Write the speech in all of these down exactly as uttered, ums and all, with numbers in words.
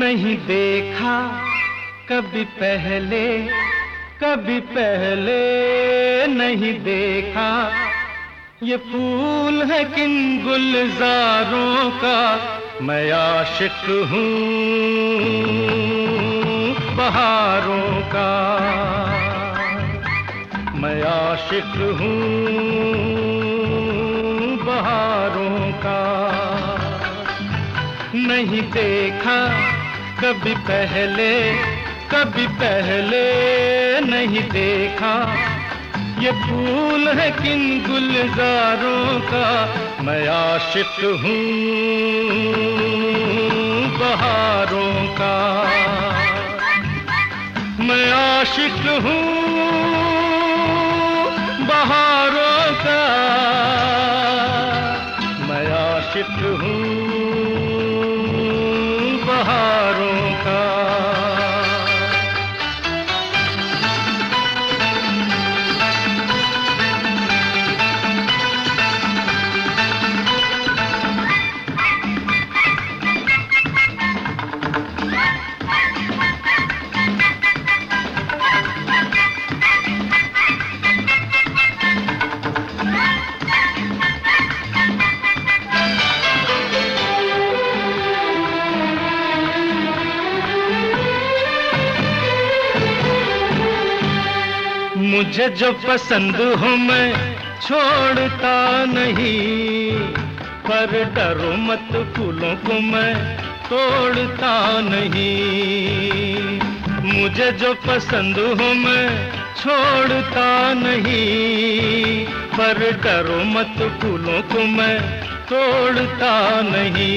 नहीं देखा कभी पहले, कभी पहले नहीं देखा। ये फूल है किन गुलजारों का, मैं आशिक हूँ बहारों का। मैं आशिक हूँ बहारों का। नहीं देखा कभी पहले, कभी पहले नहीं देखा। ये फूल है किन गुलजारों का, मैं आशिक हूँ बहारों का। मैं आशिक हूँ बहारों का। मैं आशिक हूँ बहारों का। मुझे जो पसंद हो मैं छोड़ता नहीं, पर डरो मत फूलों को मैं तोड़ता नहीं। मुझे जो पसंद हो मैं छोड़ता नहीं, पर डरो मत फूलों को मैं तोड़ता नहीं।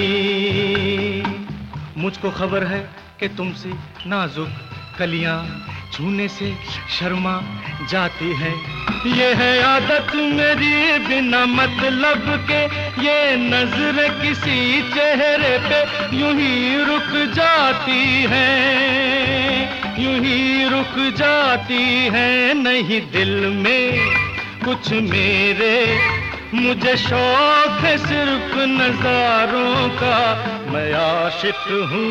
मुझको खबर है कि तुमसे नाजुक कलियां छूने से शर्मा जाती है। ये है आदत मेरी बिना मतलब के, ये नजर किसी चेहरे पे यूं ही रुक जाती है, यूं ही रुक जाती है। नहीं दिल में कुछ मेरे, मुझे शौक है सिर्फ नजारों का। मैं आशिक हूँ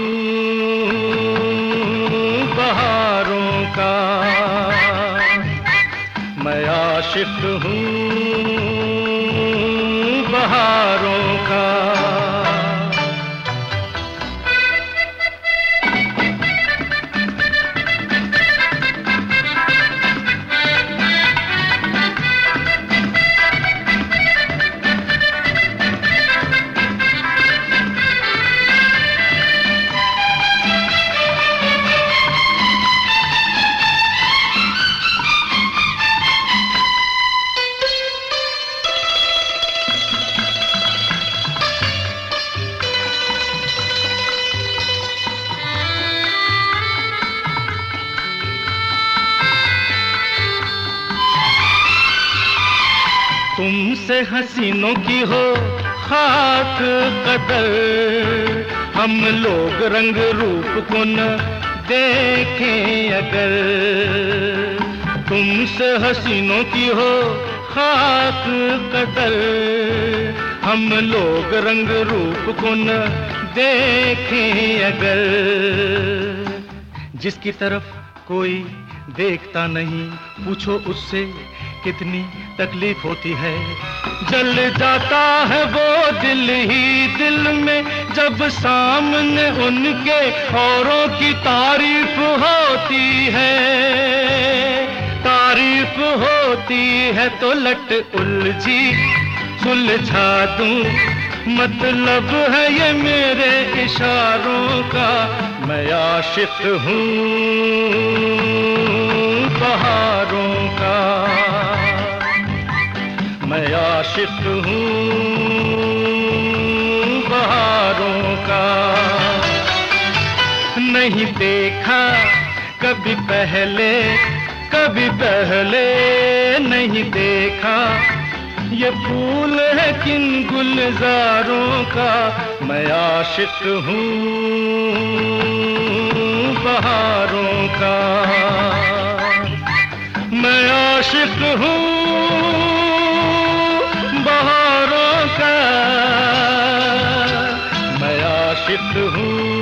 बहारों का। मैं आशिक हूँ बहारों का। तुमसे हसीनों की हो खाक कदर, हम लोग रंग रूप को न देखें अगर। तुमसे हसीनों की हो खाक कदर, हम लोग रंग रूप को न देखें अगर। जिसकी तरफ कोई देखता नहीं, पूछो उससे कितनी तकलीफ होती है। जल जाता है वो दिल ही दिल में, जब सामने उनके औरों की तारीफ होती है। तारीफ होती है तो लट उलझी सुलझा दूं, मतलब है ये मेरे इशारों का। मैं आशिक हूँ बहारों का। मैं आशिक हूँ बहारों का। नहीं देखा कभी पहले, कभी पहले नहीं देखा। ये फूल है किन गुलजारों का, मैं आशिक हूँ बहारों का। मैं आशिक हूँ बहारों का। मैं आशिक हूँ